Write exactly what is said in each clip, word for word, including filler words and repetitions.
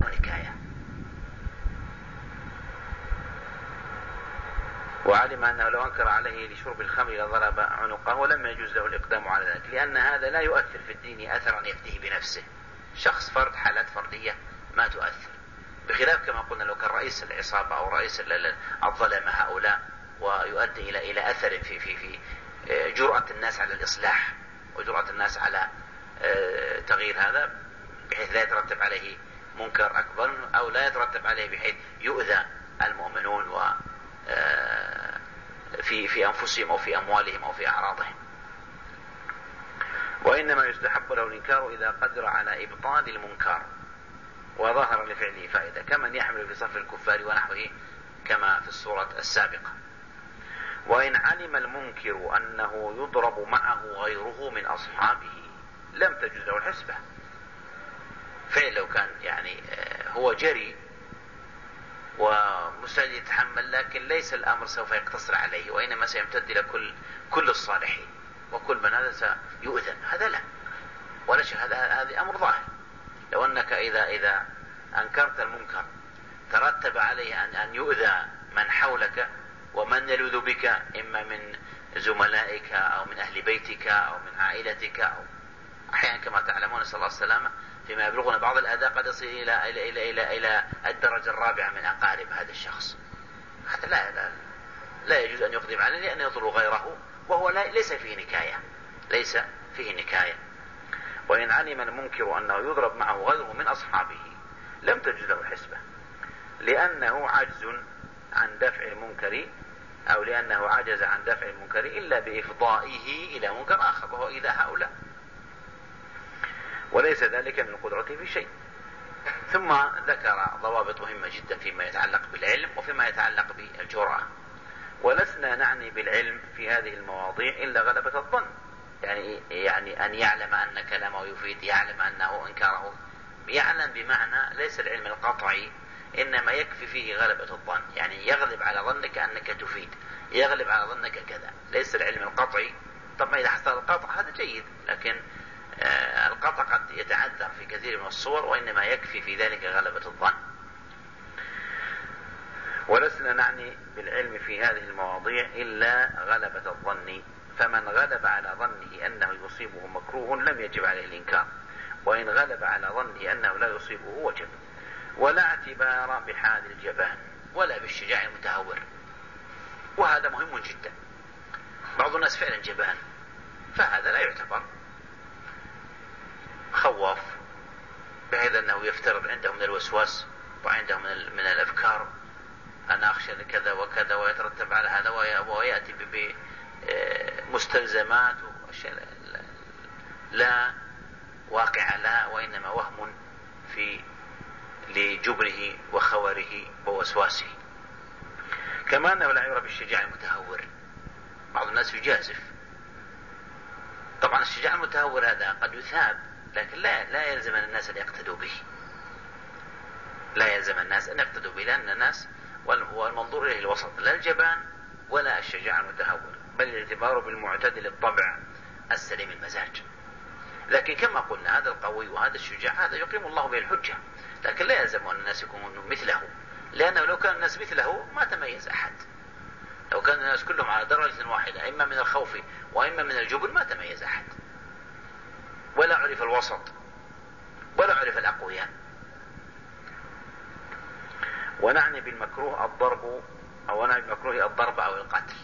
نكاية. وعلم أنه لو أنكر عليه لشرب الخمر لضرب عنقه ولم يجوز له الإقدام على ذلك، لأن هذا لا يؤثر في الدين أثرا يفديه بنفسه. شخص فرد، حالات فردية ما تؤثر، بخلاف كما قلنا لو كان رئيس العصابة أو رئيس الظلمة هؤلاء، ويؤدي إلى إلى أثر في في في جرأة الناس على الإصلاح وجرأة الناس على تغيير هذا، بحيث لا يترتب عليه منكر أكبر أو لا يترتب عليه بحيث يؤذى المؤمنون و في في أنفسهم أو في أموالهم أو في أعراضهم. وإنما يستحب له الإنكار إذا قدر على إبطال المنكر وظهر لفعله فائدة، كمن يحمل في صف الكفار ونحوه كما في الصورة السابقة. وإن علم المنكر أنه يضرب معه غيره من أصحابه لم تجوز له الحسبة. فعل لو كان يعني هو جري ومستعد يتحمل، لكن ليس الأمر سوف يقتصر عليه، وإنما سيمتد إلى كل كل الصالحين، وكل من هذا سيؤذن، هذا لا ولا شيء، هذا هذا أمر ظاهر. لو أنك إذا إذا أنكرت المنكر ترتب عليه أن أن يؤذى من حولك ومن يلوذ بك، إما من زملائك أو من أهل بيتك أو من عائلتك، أو أحيانا كما تعلمون صلى الله عليه وسلم فيما يبلغنا بعض الأذى قد يصل إلى إلى إلى إلى إلى الدرجة الرابعة من أقارب هذا الشخص. هذا لا لا, لا يجوز أن يقدم عليه، لأن يضر غيره، وهو لا ليس فيه نكاية، ليس فيه نكاية. وإن علم المنكر أنه يضرب معه غيره من أصحابه لم تجوز له الحسبة، لأنه عجز عن دفع المنكر، أو لأنه عجز عن دفع المنكر إلا بإفضائه إلى منكر آخر وهو إلى هؤلاء، وليس ذلك من قدرته في شيء. ثم ذكر ضوابط مهمة جدا فيما يتعلق بالعلم وفيما يتعلق بالجرأة. ولسنا نعني بالعلم في هذه المواضيع إلا غلبة الظن، يعني يعني أن يعلم أن كلامه يفيد، يعلم أنه إنكاره يعلم، بمعنى ليس العلم القطعي، إنما يكفي فيه غلبة الظن، يعني يغلب على ظنك أنك تفيد، يغلب على ظنك كذا، ليس العلم القطعي. طبعا إذا حصل القطع هذا جيد، لكن آه القطع قد يتعذر في كثير من الصور، وإنما يكفي في ذلك غلبة الظن. ولسنا نعني بالعلم في هذه المواضيع إلا غلبة الظن، فمن غلب على ظنه أنه يصيبه مكروه لم يجب عليه الإنكار، وإن غلب على ظنه أنه لا يصيبه وجب. ولا اعتبار بحال الجبان ولا بالشجاع المتهور، وهذا مهم جدا. بعض الناس فعلا جبان، فهذا لا يعتبر، خواف بحيث أنه يفترض عنده من الوسواس وعنده من, من الأفكار أنا أخشى كذا وكذا، ويترتب على هذا ويأتي بمستلزمات وأشياء لا واقع لا، وإنما وهم في لجبنه وخوره ووسواسه. كما أنه لا يعرف بالشجاع المتهور، بعض الناس يجازف. طبعا الشجاع المتهور هذا قد يثاب، لكن لا لا يلزم الناس أن يقتدوا به، لا يلزم الناس أن يقتدوا به، لأن الناس والمنظور إليه الوسط، لا الجبان ولا الشجاع المتهور، بل الاعتبار بالمعتدل الطبع السليم المزاج. لكن كما قلنا هذا القوي وهذا الشجاع هذا يقيم الله به الحجة، لكن لا يلزم أن الناس يكونوا مثله، لأنه لو كان الناس مثله ما تميز أحد. لو كان الناس كلهم على درجة واحدة، إما من الخوف وإما من الجبن، ما تميز أحد، ولا عرف الوسط ولا عرف الأقوياء. ونعني بالمكروه الضرب، أو نعني بالمكروه الضرب أو القتل.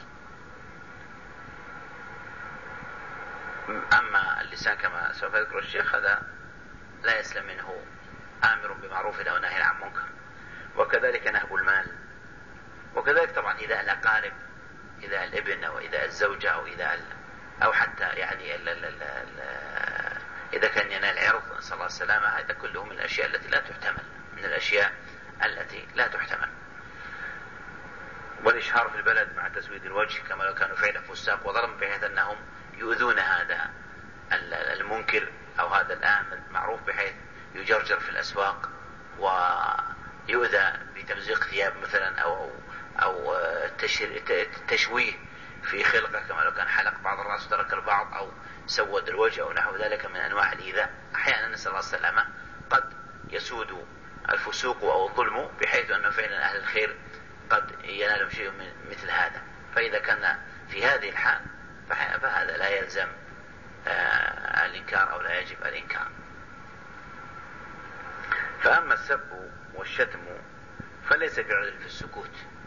أما اللسان كما سوف يذكر الشيخ هذا لا يسلم منه آمر بمعروف أو ناهي عن منكر، وكذلك نهب المال، وكذلك طبعا إذا الأقارب، إذا الابن أو إذا الزوجة أو إذا أو حتى يعني ال ال ال ال إذا كان ينال عرض، نسأل الله السلامة، هذا كله من الأشياء التي لا تحتمل، من الأشياء التي لا تحتمل. والإشهار في البلد مع تسويد الوجه كما لو كانوا فعلا فساق وظلم، بحيث أنهم يؤذون هذا المنكر أو هذا الآمر معروف، بحيث يجرجر في الأسواق ويؤذى بتمزيق ثياب مثلا أو أو تشويه في خلقه، كما لو كان حلق بعض الرأس وترك البعض، أو سود الوجه أو نحو ذلك من أنواع الإيذاء. أحيانا نسأل الله السلامة قد يسود الفسوق أو الظلم، بحيث أنه فعلا أهل الخير قد ينالهم شيء من مثل هذا. فإذا كان في هذه الحال فهذا لا يلزم آه الإنكار أو لا يجب الإنكار. فأما السب والشتم فليس بعذر في السكوت،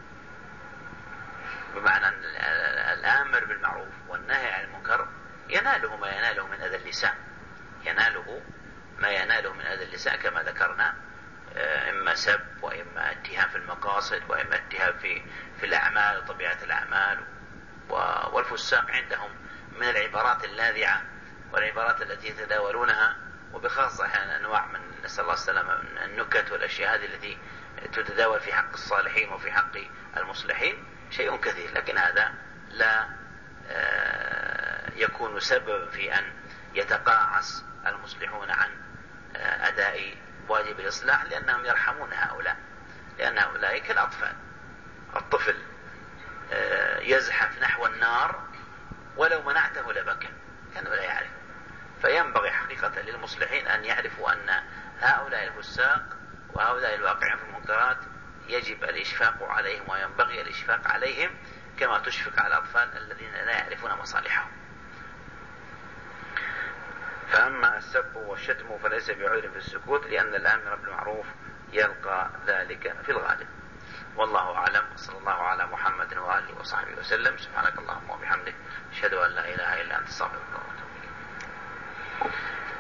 بمعنى أن الآمر بالمعروف والنهي عن المنكر يناله ما يناله من أذى اللسان، يناله ما يناله من أذى اللسان كما ذكرنا، إما سب وإما اتهام في المقاصد وإما اتهام في في الأعمال وطبيعة الأعمال. والفساق عندهم من العبارات اللاذعة والعبارات التي يتداولونها، وبخاصة أحيانا أنواع من نسأل الله السلامة من النكت والأشياء هذه التي تتداول في حق الصالحين وفي حق المصلحين شيء كثير، لكن هذا لا يكون سببا في أن يتقاعس المصلحون عن أداء واجب الإصلاح، لأنهم يرحمون هؤلاء، لأن هؤلاء كالأطفال. الطفل يزحف نحو النار ولو منعته لبكى، كانه لا يعرف. فينبغي حقيقة للمصلحين أن يعرفوا أن هؤلاء الفساق وهؤلاء الواقعين في المنكرات يجب الإشفاق عليهم، وينبغي الإشفاق عليهم كما تشفق على الأطفال الذين لا يعرفون مصالحهم. فأما السب والشتم فليس بعذر في السكوت، لأن الآمر بالمعروف يلقى ذلك في الغالب. والله أعلم، صلى الله على محمد وآله وصحبه وسلم. سبحانك اللهم وبحمدك، أشهد أن لا إله إلا أنت، استغفرك وأتوب إليك.